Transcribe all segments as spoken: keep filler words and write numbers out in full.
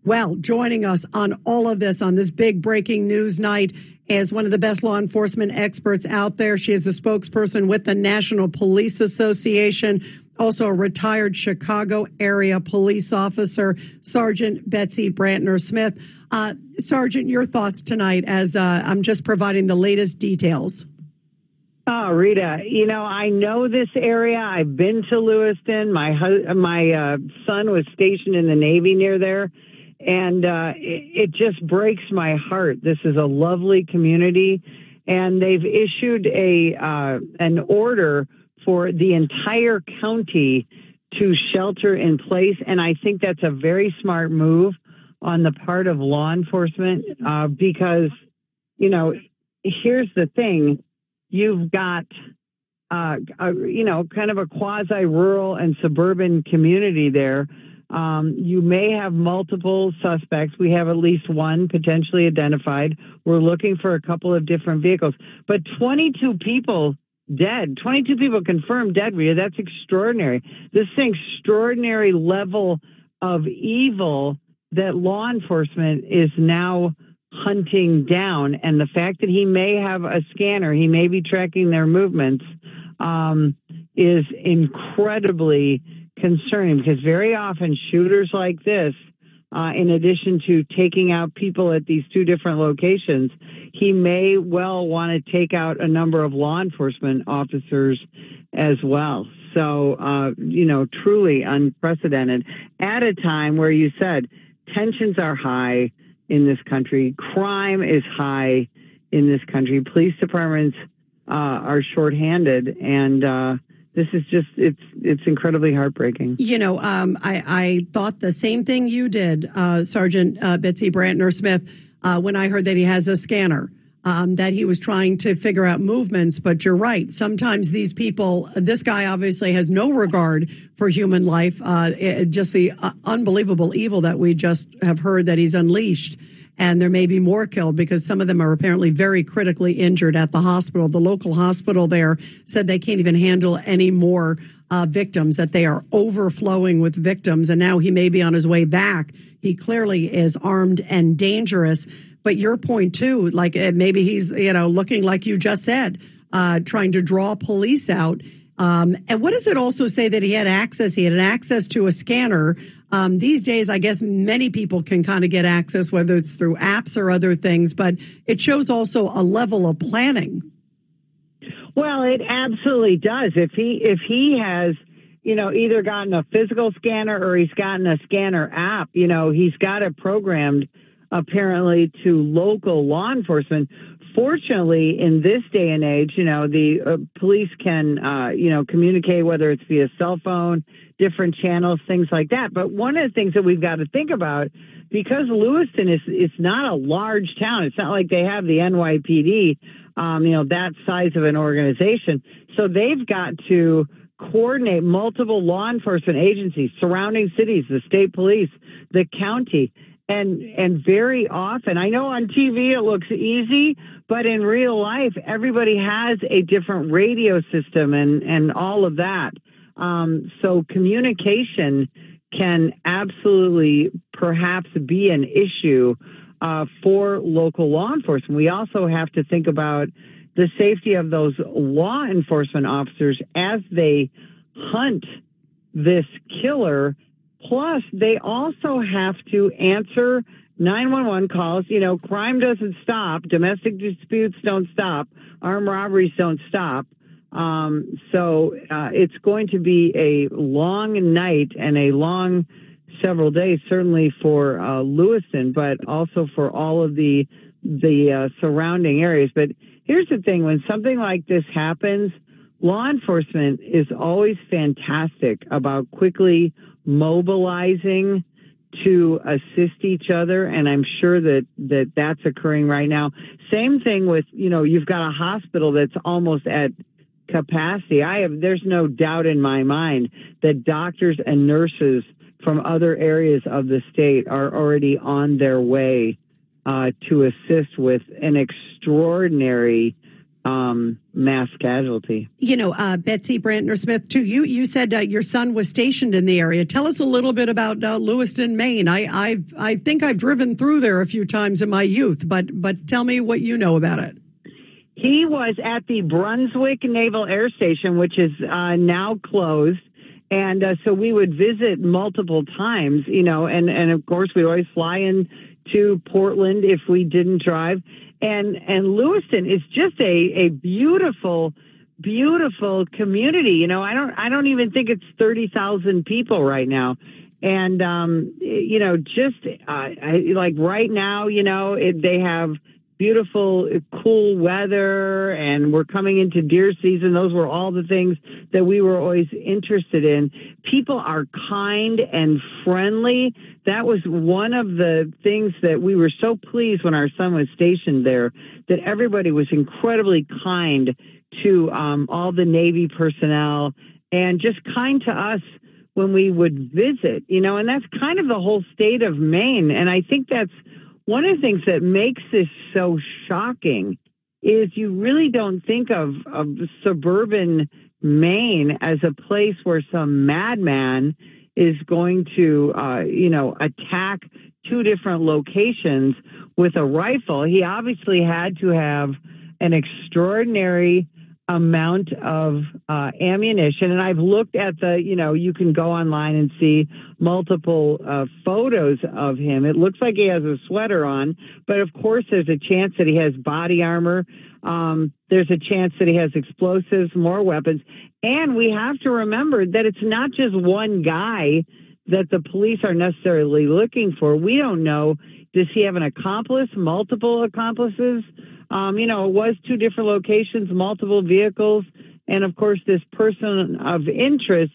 Well, joining us on all of this on this big breaking news night is one of the best law enforcement experts out there. She is a spokesperson with the National Police Association, also a retired Chicago area police officer, Sergeant Betsy Brantner Smith. Uh, Sergeant, your thoughts tonight as uh, I'm just providing the latest details. Oh, Rita, you know, I know this area. I've been to Lewiston. My hu- my uh, son was stationed in the Navy near there. And uh, it, it just breaks my heart. This is a lovely community, and they've issued a uh, an order for the entire county to shelter in place. And I think that's a very smart move on the part of law enforcement uh, because, you know, here's the thing. You've got, uh, a, you know, kind of a quasi-rural and suburban community there. Um, you may have multiple suspects. We have at least one potentially identified. We're looking for a couple of different vehicles. But twenty-two people dead, twenty-two people confirmed dead, Rhea. That's extraordinary. This is an extraordinary level of evil that law enforcement is now hunting down. And the fact that he may have a scanner, he may be tracking their movements, um, is incredibly concerning, because very often shooters like this, uh, in addition to taking out people at these two different locations, he may well want to take out a number of law enforcement officers as well. So, uh, you know, truly unprecedented at a time where you said tensions are high in this country, crime is high in this country, police departments uh, are shorthanded, and uh, This is just, it's it's incredibly heartbreaking. You know, um, I, I thought the same thing you did, uh, Sergeant uh, Betsy Brantner Smith, uh, when I heard that he has a scanner, um, that he was trying to figure out movements. But you're right. Sometimes these people, this guy obviously has no regard for human life, uh, it, just the uh, unbelievable evil that we just have heard that he's unleashed. And there may be more killed because some of them are apparently very critically injured at the hospital. The local hospital there said they can't even handle any more uh, victims, that they are overflowing with victims. And now he may be on his way back. He clearly is armed and dangerous. But your point, too, like maybe he's, you know, looking like you just said, uh, trying to draw police out. Um, and what does it also say that he had access? He had access to a scanner. Um, these days, I guess many people can kind of get access, whether it's through apps or other things, but it shows also a level of planning. Well, it absolutely does. If he if he has, you know, either gotten a physical scanner or he's gotten a scanner app, you know, he's got it programmed apparently to local law enforcement. Fortunately, in this day and age, you know, the uh, police can, uh, you know, communicate, whether it's via cell phone, different channels, things like that. But one of the things that we've got to think about, because Lewiston is it's not a large town. It's not like they have the N Y P D, um, you know, that size of an organization. So they've got to coordinate multiple law enforcement agencies, surrounding cities, the state police, the county. And and very often, I know on T V it looks easy, but in real life, everybody has a different radio system and, and all of that. Um, so communication can absolutely perhaps be an issue uh, for local law enforcement. We also have to think about the safety of those law enforcement officers as they hunt this killer. Plus, they also have to answer nine one one calls. You know, crime doesn't stop. Domestic disputes don't stop. Armed robberies don't stop. Um, so uh, it's going to be a long night and a long several days, certainly for uh, Lewiston, but also for all of the the uh, surrounding areas. But here's the thing. When something like this happens, law enforcement is always fantastic about quickly mobilizing to assist each other, and I'm sure that, that that's occurring right now. Same thing with, you know, you've got a hospital that's almost at capacity. I have, there's no doubt in my mind that doctors and nurses from other areas of the state are already on their way uh, to assist with an extraordinary um, mass casualty. You know, uh, Betsy Brantner Smith, too, you, you said uh, your son was stationed in the area. Tell us a little bit about uh, Lewiston, Maine. I I've, I think I've driven through there a few times in my youth, but but tell me what you know about it. He was at the Brunswick Naval Air Station, which is uh, now closed. And uh, so we would visit multiple times, you know, and, and of course we'd always fly in to Portland if we didn't drive. And and Lewiston is just a, a beautiful, beautiful community. You know, I don't I don't even think it's thirty thousand people right now. And, um, you know, just uh, I, like right now, you know, it, they have beautiful, cool weather, and we're coming into deer season. Those were all the things that we were always interested in. People are kind and friendly. That was one of the things that we were so pleased when our son was stationed there, that everybody was incredibly kind to um, all the Navy personnel and just kind to us when we would visit, you know, and that's kind of the whole state of Maine. And I think that's one of the things that makes this so shocking is you really don't think of, of suburban Maine as a place where some madman is going to, uh, you know, attack two different locations with a rifle. He obviously had to have an extraordinary amount of uh, ammunition. And I've looked at the, you know, you can go online and see multiple uh, photos of him. It looks like he has a sweater on, but of course there's a chance that he has body armor. Um, there's a chance that he has explosives, more weapons. And we have to remember that it's not just one guy that the police are necessarily looking for. We don't know, does he have an accomplice, multiple accomplices? Um, you know, it was two different locations, multiple vehicles, and of course this person of interest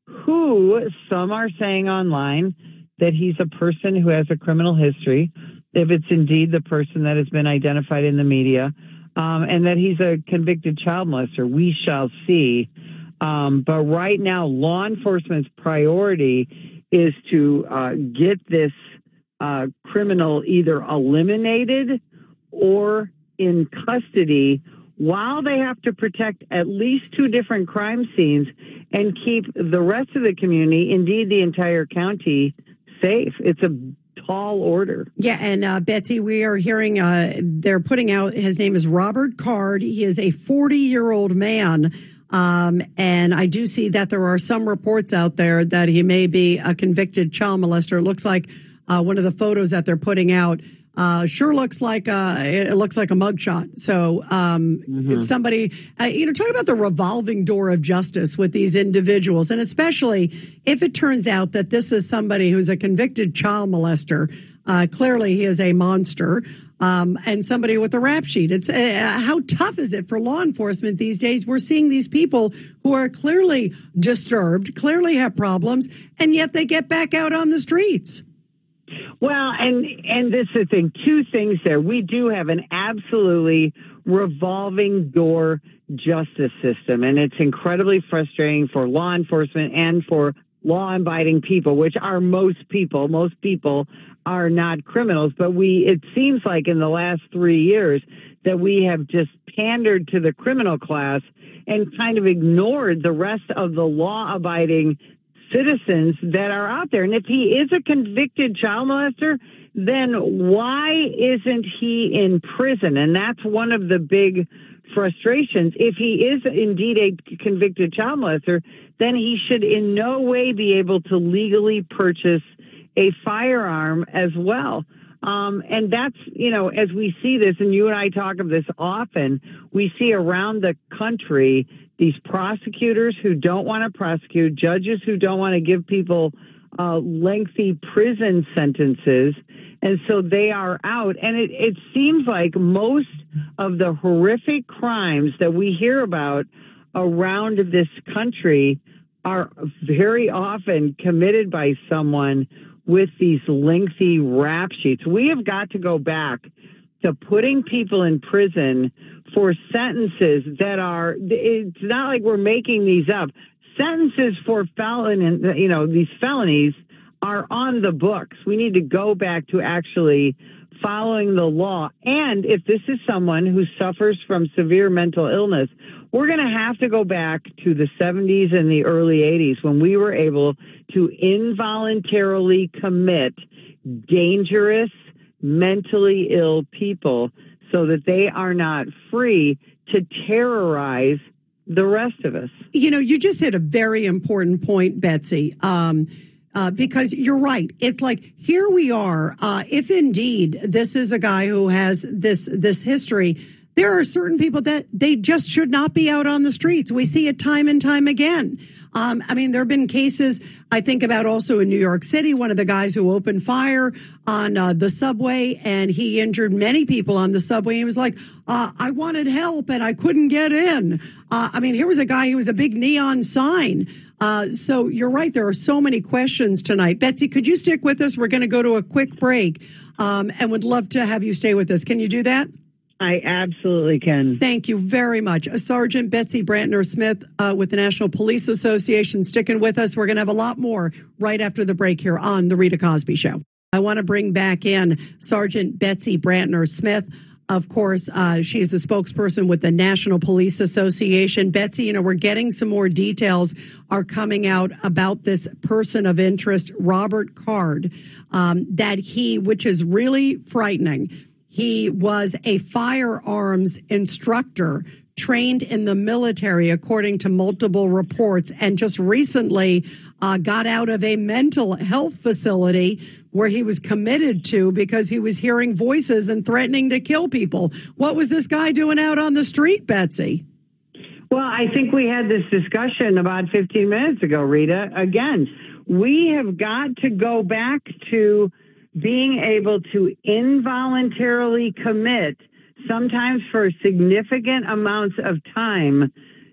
who some are saying online that he's a person who has a criminal history, if it's indeed the person that has been identified in the media, um, and that he's a convicted child molester. We shall see. Um, but right now, law enforcement's priority is to uh, get this uh, criminal either eliminated or in custody, while they have to protect at least two different crime scenes and keep the rest of the community, indeed the entire county, safe. It's a tall order. Yeah, and uh, Betsy, we are hearing uh, they're putting out, his name is Robert Card. He is a forty-year-old man, um, and I do see that there are some reports out there that he may be a convicted child molester. It looks like uh, one of the photos that they're putting out Uh, sure looks like a, it looks like a mugshot. So um, mm-hmm. It's somebody, uh, you know, talk about the revolving door of justice with these individuals. And especially if it turns out that this is somebody who's a convicted child molester. Uh, clearly he is a monster, um, and somebody with a rap sheet. It's uh, how tough is it for law enforcement these days? We're seeing these people who are clearly disturbed, clearly have problems, and yet they get back out on the streets. Well, and and this is the thing, two things there. We do have an absolutely revolving door justice system, and it's incredibly frustrating for law enforcement and for law-abiding people, which are most people. Most people are not criminals, but we it seems like in the last three years that we have just pandered to the criminal class and kind of ignored the rest of the law-abiding citizens that are out there. And if he is a convicted child molester, then why isn't he in prison? And that's one of the big frustrations. If he is indeed a convicted child molester, then he should in no way be able to legally purchase a firearm as well. Um, and that's, you know, as we see this, and you and I talk of this often, we see around the country these prosecutors who don't want to prosecute, judges who don't want to give people uh, lengthy prison sentences, and so they are out. And it, it seems like most of the horrific crimes that we hear about around this country are very often committed by someone with these lengthy rap sheets. We have got to go back to putting people in prison for sentences that are, it's not like we're making these up. Sentences for felon, you know, these felonies are on the books. We need to go back to actually following the law. And if this is someone who suffers from severe mental illness, we're going to have to go back to the seventies and the early eighties when we were able to involuntarily commit dangerous, mentally ill people so that they are not free to terrorize the rest of us. You know, you just hit a very important point, Betsy. Um, Uh, because you're right. It's like, here we are. Uh, if indeed this is a guy who has this this history, there are certain people that they just should not be out on the streets. We see it time and time again. Um, I mean, there have been cases, I think about also in New York City, one of the guys who opened fire on uh, the subway, and he injured many people on the subway. He was like, uh, I wanted help and I couldn't get in. Uh, I mean, here was a guy who was a big neon sign. Uh, so you're right. There are so many questions tonight. Betsy, could you stick with us? We're going to go to a quick break, um, and would love to have you stay with us. Can you do that? I absolutely can. Thank you very much. Sergeant Betsy Brantner Smith uh, with the National Police Association sticking with us. We're going to have a lot more right after the break here on The Rita Cosby Show. I want to bring back in Sergeant Betsy Brantner Smith. Of course, uh, she is the spokesperson with the National Police Association. Betsy, you know, we're getting some more details are coming out about this person of interest, Robert Card, um, that he, which is really frightening. He was a firearms instructor trained in the military, according to multiple reports, and just recently uh, got out of a mental health facility where he was committed to because he was hearing voices and threatening to kill people. What was this guy doing out on the street, Betsy? Well, I think we had this discussion about fifteen minutes ago, Rita. Again, we have got to go back to being able to involuntarily commit, sometimes for significant amounts of time,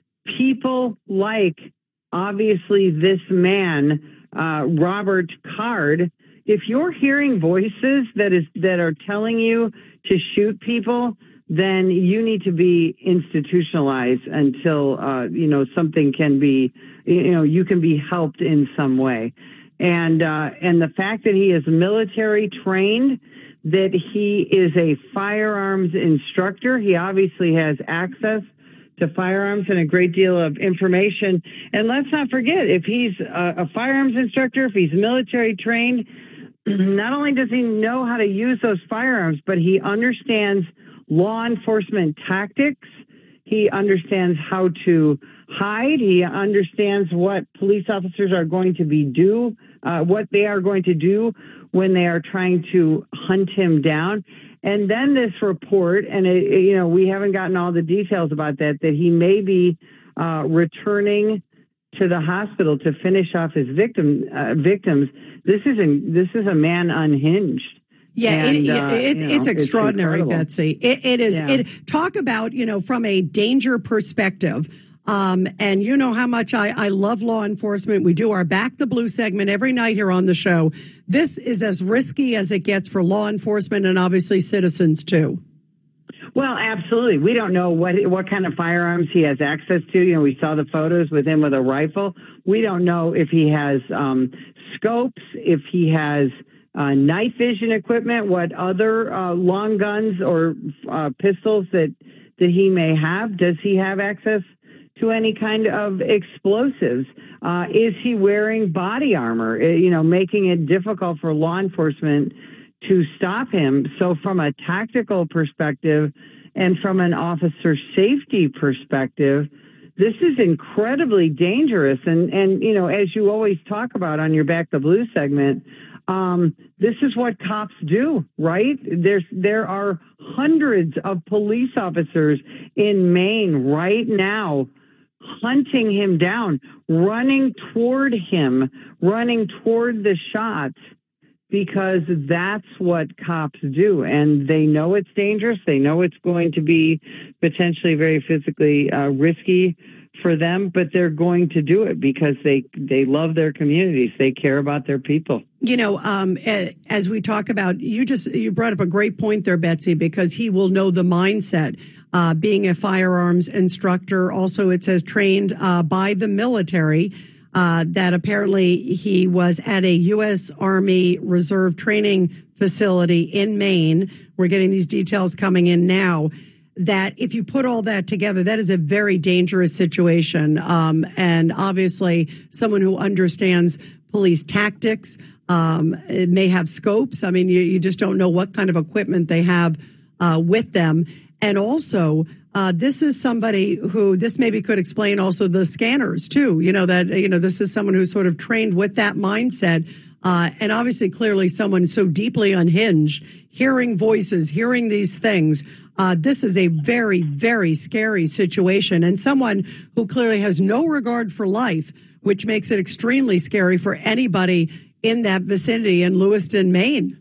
people like, obviously, this man, uh, Robert Card. If you're hearing voices that is that are telling you to shoot people, then you need to be institutionalized until, uh, you know, something can be, you know, you can be helped in some way. And uh, and the fact that he is military trained, that he is a firearms instructor, he obviously has access to firearms and a great deal of information. And let's not forget, if he's a, a firearms instructor, if he's military trained, not only does he know how to use those firearms, but he understands law enforcement tactics. He understands how to hide. He understands what police officers are going to be do, uh, what they are going to do when they are trying to hunt him down. And then this report, and it, it, you know, we haven't gotten all the details about that, that he may be uh, returning to the hospital to finish off his victim uh, victims. This is a, this is a man unhinged. Yeah, and, it, uh, it, you know, it's extraordinary, it's Betsy. It, it is. Yeah. It talk about, you know, from a danger perspective. Um, and you know how much I, I love law enforcement. We do our Back the Blue segment every night here on the show. This is as risky as it gets for law enforcement and obviously citizens too. Well, absolutely. We don't know what what kind of firearms he has access to. You know, we saw the photos with him with a rifle. We don't know if he has um, scopes, if he has uh, night vision equipment, what other uh, long guns or uh, pistols that that he may have. Does he have access to any kind of explosives? Uh, is he wearing body armor, you know, making it difficult for law enforcement to stop him? So from a tactical perspective and from an officer safety perspective, this is incredibly dangerous. And, and you know, as you always talk about on your Back the Blue segment, um, this is what cops do, right? There's, there are hundreds of police officers in Maine right now hunting him down, running toward him, running toward the shots, because that's what cops do. And they know it's dangerous. They know it's going to be potentially very physically uh, risky for them, but they're going to do it because they, they love their communities. They care about their people. You know, um, as we talk about, you just, you brought up a great point there, Betsy, because he will know the mindset. Uh, being a firearms instructor, also it says trained uh, by the military. uh, that apparently he was at a U S Army Reserve training facility in Maine. We're getting these details coming in now. That if you put all that together, that is a very dangerous situation. Um, and obviously someone who understands police tactics, um, it may have scopes. I mean, you, you just don't know what kind of equipment they have uh, with them. And also, uh, this is somebody who, this maybe could explain also the scanners too. You know, that, you know, this is someone who's sort of trained with that mindset. Uh, and obviously, clearly someone so deeply unhinged, hearing voices, hearing these things. Uh, this is a very, very scary situation, and someone who clearly has no regard for life, which makes it extremely scary for anybody in that vicinity in Lewiston, Maine.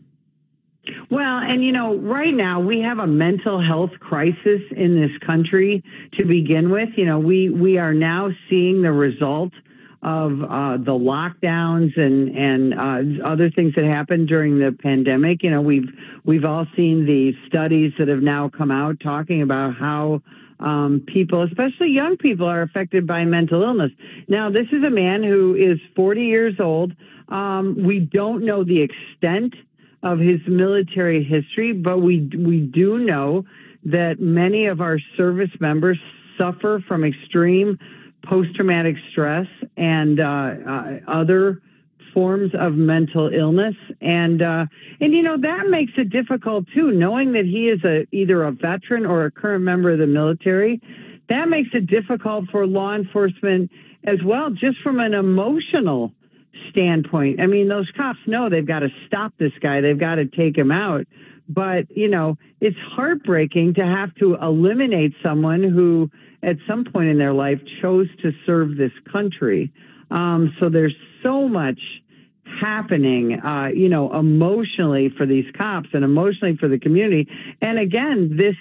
Well, and you know, right now we have a mental health crisis in this country to begin with. You know, we, we are now seeing the result of uh, the lockdowns and and uh, other things that happened during the pandemic. You know, we've we've all seen the studies that have now come out talking about how um, people, especially young people, are affected by mental illness. Now, this is a man who is forty years old. Um, we don't know the extent of his military history, but we we do know that many of our service members suffer from extreme post-traumatic stress and uh, uh, other forms of mental illness. And, uh, and you know, that makes it difficult, too, knowing that he is a, either a veteran or a current member of the military. That makes it difficult for law enforcement as well, just from an emotional standpoint. I mean, those cops know they've got to stop this guy. They've got to take him out. But, you know, it's heartbreaking to have to eliminate someone who at some point in their life chose to serve this country. Um, so there's so much happening, uh, you know, emotionally for these cops and emotionally for the community. And again, this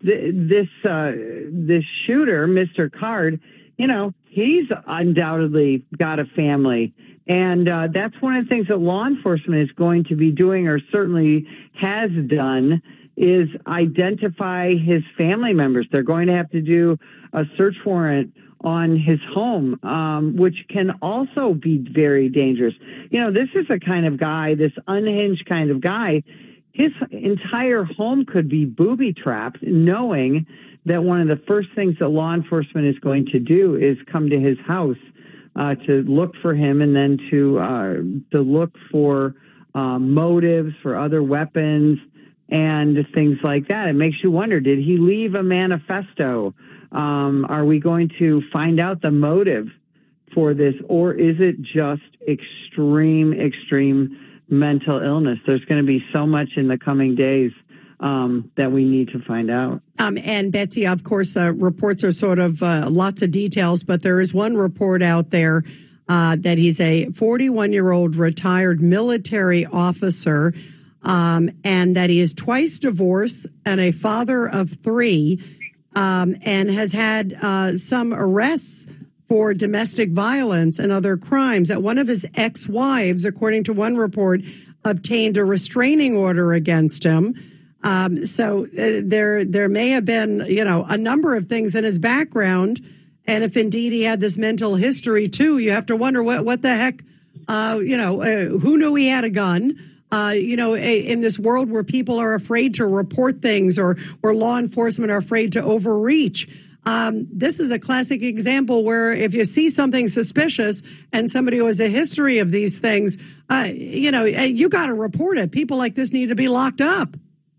this uh, this shooter, Mister Card, you know, he's undoubtedly got a family. And uh, that's one of the things that law enforcement is going to be doing, or certainly has done, is identify his family members. They're going to have to do a search warrant on his home, um, which can also be very dangerous. You know, this is a kind of guy, this unhinged kind of guy, his entire home could be booby-trapped, knowing that one of the first things that law enforcement is going to do is come to his house uh, to look for him, and then to, uh, to look for uh, motives for other weapons and things like that. It makes you wonder, did he leave a manifesto? Um, are we going to find out the motive for this, or is it just extreme, extreme mental illness? There's going to be so much in the coming days um, that we need to find out. Um, and Betsy, of course, uh, reports are sort of uh, lots of details, but there is one report out there uh, that he's a forty-one-year-old retired military officer, um, and that he is twice divorced and a father of three, um, and has had uh, some arrests for domestic violence and other crimes. That one of his ex-wives, according to one report, obtained a restraining order against him. Um, so uh, there, there may have been, you know, a number of things in his background. And if indeed he had this mental history too, you have to wonder what, what the heck, uh, you know, uh, who knew he had a gun? Uh, you know, in this world where people are afraid to report things, or, or law enforcement are afraid to overreach. Um, this is a classic example where if you see something suspicious and somebody who has a history of these things, uh, you know, you got to report it. People like this need to be locked up.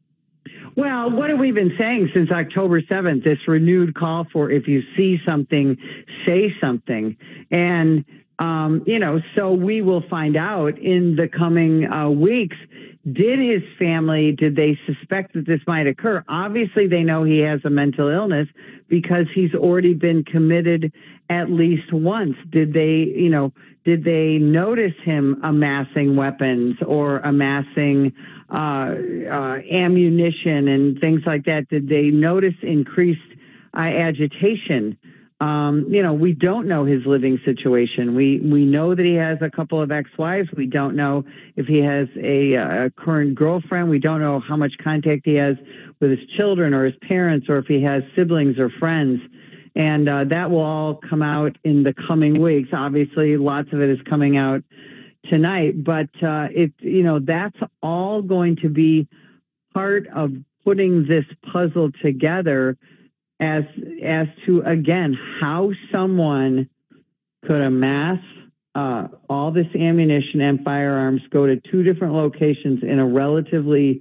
Well, what have we been saying since October seventh? This renewed call for, if you see something, say something. And, um, you know, so we will find out in the coming uh, weeks. Did his family, did they suspect that this might occur? Obviously, they know he has a mental illness because he's already been committed at least once. Did they, you know, did they notice him amassing weapons or amassing uh, uh, ammunition and things like that? Did they notice increased uh, agitation? Um, you know, we don't know his living situation. We we know that he has a couple of ex-wives. We don't know if he has a, a current girlfriend. We don't know how much contact he has with his children or his parents, or if he has siblings or friends. And uh, that will all come out in the coming weeks. Obviously, lots of it is coming out tonight, but uh, it, you know, that's all going to be part of putting this puzzle together as as to, again, how someone could amass uh, all this ammunition and firearms, go to two different locations in a relatively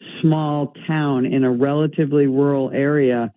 small town in a relatively rural area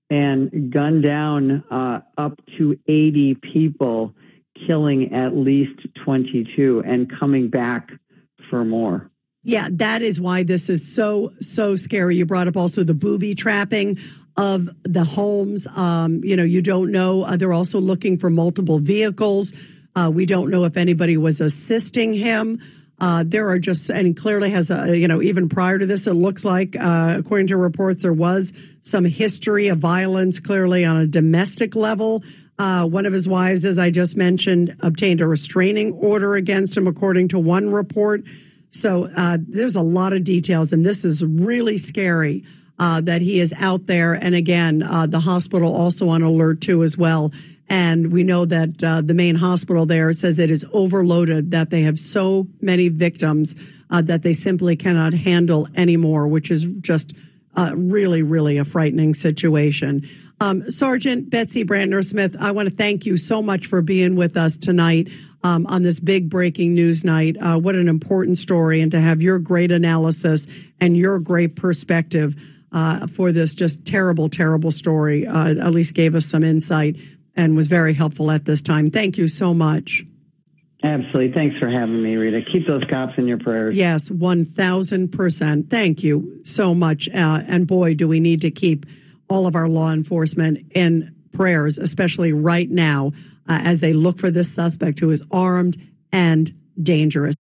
and gun down uh, up to eighty people, killing at least twenty-two and coming back for more. Yeah, that is why this is so, so scary. You brought up also the booby trapping of the homes. Um, you know, you don't know. Uh, they're also looking for multiple vehicles. Uh, we don't know if anybody was assisting him. Uh, there are just, and he clearly has a, you know, even prior to this, it looks like, uh, according to reports, there was some history of violence clearly on a domestic level. Uh, one of his wives, as I just mentioned, obtained a restraining order against him, according to one report. So uh, there's a lot of details, and this is really scary uh, that he is out there. And again, uh, the hospital also on alert too as well. And we know that uh, the main hospital there says it is overloaded, that they have so many victims uh, that they simply cannot handle anymore, which is just uh, really, really a frightening situation. Um, Sergeant Betsy Brantner Smith, I want to thank you so much for being with us tonight um, on this big breaking news night. Uh, what an important story, and to have your great analysis and your great perspective uh, for this just terrible, terrible story. Uh, at least gave us some insight and was very helpful at this time. Thank you so much. Absolutely. Thanks for having me, Rita. Keep those cops in your prayers. Yes, one thousand percent. Thank you so much. Uh, and boy, do we need to keep all of our law enforcement in prayers, especially right now, uh, as they look for this suspect who is armed and dangerous.